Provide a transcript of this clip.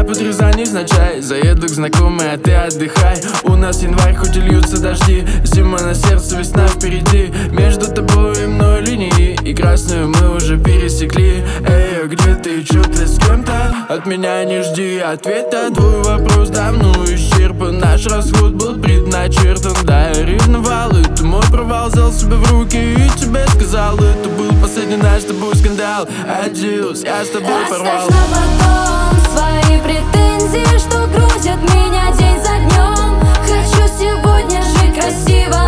подрезай невзначай. Заеду к знакомой, а ты отдыхай. У нас январь, хоть и льются дожди. Зима на сердце, весна впереди. Между тобой и мной линии, и красную мы уже пересекли. Эй, где ты, чё ты с кем-то? От меня не жди ответа. Твой вопрос давно исчерпан. Наш расход был предначертан. Да, я ревновал, это мой провал. Взял себя в руки и тебе сказал: это был последний наш с тобой скандал. Адьюс, я с тобой порвал. Оставь на потом свои претензии, что грузят меня день за днем. Хочу сегодня жить красиво.